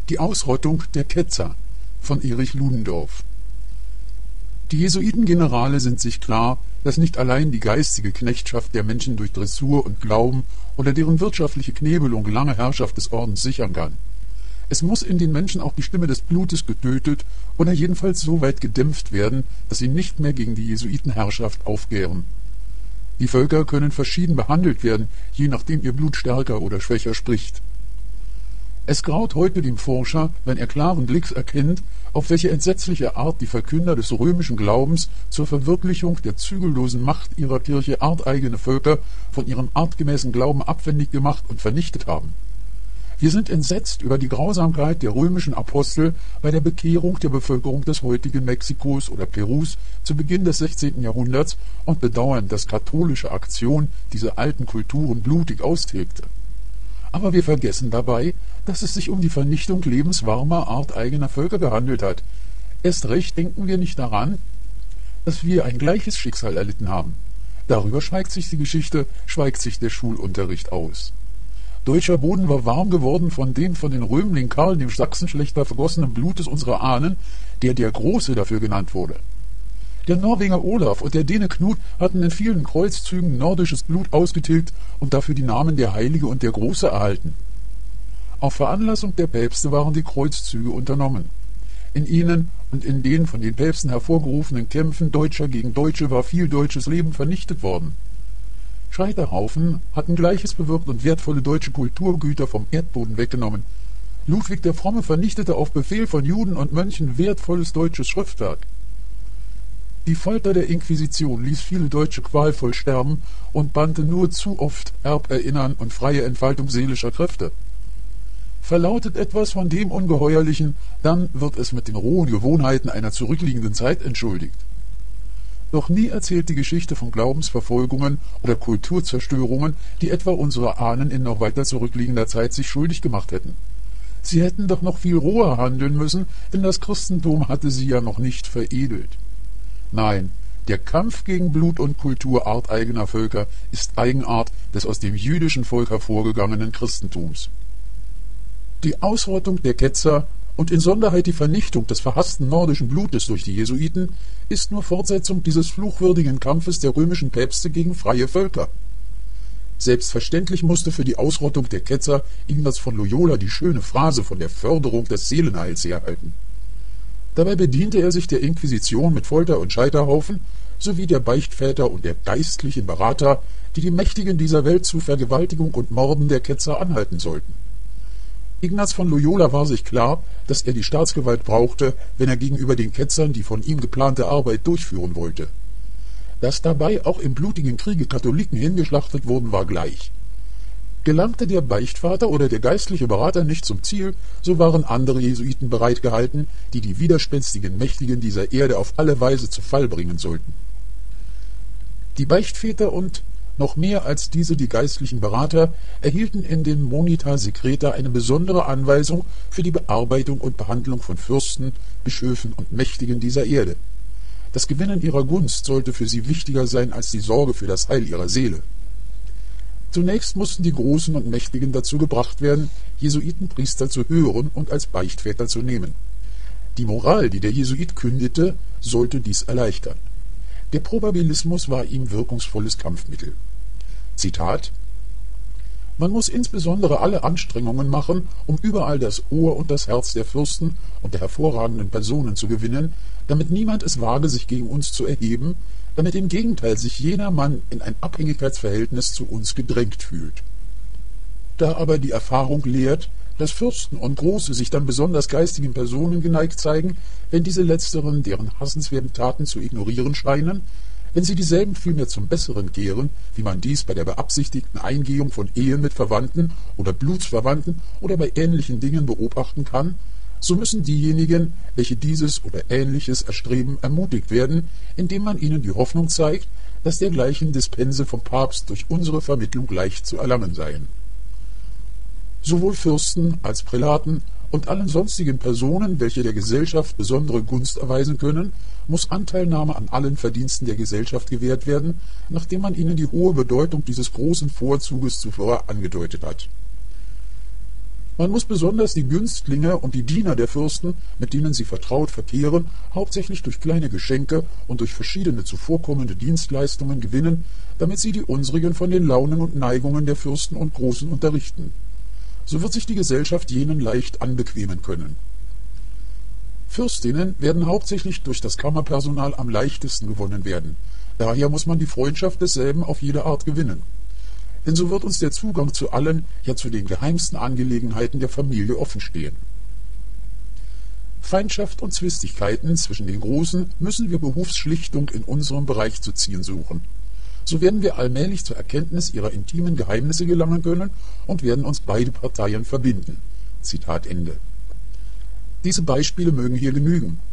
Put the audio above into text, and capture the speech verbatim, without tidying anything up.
Die Ausrottung der Ketzer von Erich Ludendorff. Die Jesuitengenerale sind sich klar, dass nicht allein die geistige Knechtschaft der Menschen durch Dressur und Glauben oder deren wirtschaftliche Knebelung lange Herrschaft des Ordens sichern kann. Es muss in den Menschen auch die Stimme des Blutes getötet oder jedenfalls so weit gedämpft werden, dass sie nicht mehr gegen die Jesuitenherrschaft aufgären. Die Völker können verschieden behandelt werden, je nachdem ihr Blut stärker oder schwächer spricht. Es graut heute dem Forscher, wenn er klaren Blicks erkennt, auf welche entsetzliche Art die Verkünder des römischen Glaubens zur Verwirklichung der zügellosen Macht ihrer Kirche arteigene Völker von ihrem artgemäßen Glauben abwendig gemacht und vernichtet haben. Wir sind entsetzt über die Grausamkeit der römischen Apostel bei der Bekehrung der Bevölkerung des heutigen Mexikos oder Perus zu Beginn des sechzehnten Jahrhunderts und bedauern, dass katholische Aktion diese alten Kulturen blutig austilgte. Aber wir vergessen dabei, dass es sich um die Vernichtung lebenswarmer, arteigener Völker gehandelt hat. Erst recht denken wir nicht daran, dass wir ein gleiches Schicksal erlitten haben. Darüber schweigt sich die Geschichte, schweigt sich der Schulunterricht aus. Deutscher Boden war warm geworden von dem von den Römling Karl dem Sachsenschlächter vergossenen Blutes unserer Ahnen, der der Große dafür genannt wurde. Der Norweger Olaf und der Däne Knut hatten in vielen Kreuzzügen nordisches Blut ausgetilgt und dafür die Namen der Heilige und der Große erhalten. Auf Veranlassung der Päpste waren die Kreuzzüge unternommen. In ihnen und in den von den Päpsten hervorgerufenen Kämpfen Deutscher gegen Deutsche war viel deutsches Leben vernichtet worden. Scheiterhaufen hatten Gleiches bewirkt und wertvolle deutsche Kulturgüter vom Erdboden weggenommen. Ludwig der Fromme vernichtete auf Befehl von Juden und Mönchen wertvolles deutsches Schriftwerk. Die Folter der Inquisition ließ viele Deutsche qualvoll sterben und bannte nur zu oft Erberinnern und freie Entfaltung seelischer Kräfte. Verlautet etwas von dem Ungeheuerlichen, dann wird es mit den rohen Gewohnheiten einer zurückliegenden Zeit entschuldigt. Doch nie erzählt die Geschichte von Glaubensverfolgungen oder Kulturzerstörungen, die etwa unsere Ahnen in noch weiter zurückliegender Zeit sich schuldig gemacht hätten. Sie hätten doch noch viel roher handeln müssen, denn das Christentum hatte sie ja noch nicht veredelt. Nein, der Kampf gegen Blut und Kultur arteigener Völker ist Eigenart des aus dem jüdischen Volk hervorgegangenen Christentums. Die Ausrottung der Ketzer und insonderheit die Vernichtung des verhassten nordischen Blutes durch die Jesuiten ist nur Fortsetzung dieses fluchwürdigen Kampfes der römischen Päpste gegen freie Völker. Selbstverständlich musste für die Ausrottung der Ketzer Ignaz von Loyola die schöne Phrase von der Förderung des Seelenheils herhalten. Dabei bediente er sich der Inquisition mit Folter und Scheiterhaufen sowie der Beichtväter und der geistlichen Berater, die die Mächtigen dieser Welt zu Vergewaltigung und Morden der Ketzer anhalten sollten. Ignaz von Loyola war sich klar, dass er die Staatsgewalt brauchte, wenn er gegenüber den Ketzern die von ihm geplante Arbeit durchführen wollte. Dass dabei auch im blutigen Kriege Katholiken hingeschlachtet wurden, war gleich. Gelangte der Beichtvater oder der geistliche Berater nicht zum Ziel, so waren andere Jesuiten bereitgehalten, die die widerspenstigen Mächtigen dieser Erde auf alle Weise zu Fall bringen sollten. Die Beichtväter und noch mehr als diese die geistlichen Berater erhielten in den Monita Secreta eine besondere Anweisung für die Bearbeitung und Behandlung von Fürsten, Bischöfen und Mächtigen dieser Erde. Das Gewinnen ihrer Gunst sollte für sie wichtiger sein als die Sorge für das Heil ihrer Seele. Zunächst mussten die Großen und Mächtigen dazu gebracht werden, Jesuitenpriester zu hören und als Beichtväter zu nehmen. Die Moral, die der Jesuit kündete, sollte dies erleichtern. Der Probabilismus war ihm wirkungsvolles Kampfmittel. Zitat: Man muss insbesondere alle Anstrengungen machen, um überall das Ohr und das Herz der Fürsten und der hervorragenden Personen zu gewinnen, damit niemand es wage, sich gegen uns zu erheben, damit im Gegenteil sich jener Mann in ein Abhängigkeitsverhältnis zu uns gedrängt fühlt. Da aber die Erfahrung lehrt, dass Fürsten und Große sich dann besonders geistigen Personen geneigt zeigen, wenn diese Letzteren deren hassenswerten Taten zu ignorieren scheinen, wenn sie dieselben vielmehr zum Besseren kehren, wie man dies bei der beabsichtigten Eingehung von Ehen mit Verwandten oder Blutsverwandten oder bei ähnlichen Dingen beobachten kann, so müssen diejenigen, welche dieses oder Ähnliches erstreben, ermutigt werden, indem man ihnen die Hoffnung zeigt, dass dergleichen Dispense vom Papst durch unsere Vermittlung leicht zu erlangen seien. Sowohl Fürsten als Prälaten und allen sonstigen Personen, welche der Gesellschaft besondere Gunst erweisen können, muss Anteilnahme an allen Verdiensten der Gesellschaft gewährt werden, nachdem man ihnen die hohe Bedeutung dieses großen Vorzuges zuvor angedeutet hat. Man muss besonders die Günstlinge und die Diener der Fürsten, mit denen sie vertraut verkehren, hauptsächlich durch kleine Geschenke und durch verschiedene zuvorkommende Dienstleistungen gewinnen, damit sie die unsrigen von den Launen und Neigungen der Fürsten und Großen unterrichten. So wird sich die Gesellschaft jenen leicht anbequemen können. Fürstinnen werden hauptsächlich durch das Kammerpersonal am leichtesten gewonnen werden. Daher muss man die Freundschaft desselben auf jede Art gewinnen. Denn so wird uns der Zugang zu allen, ja zu den geheimsten Angelegenheiten der Familie offenstehen. Feindschaft und Zwistigkeiten zwischen den Großen müssen wir behufs Schlichtung in unserem Bereich zu ziehen suchen. So werden wir allmählich zur Erkenntnis ihrer intimen Geheimnisse gelangen können und werden uns beide Parteien verbinden. Zitat Ende. Diese Beispiele mögen hier genügen.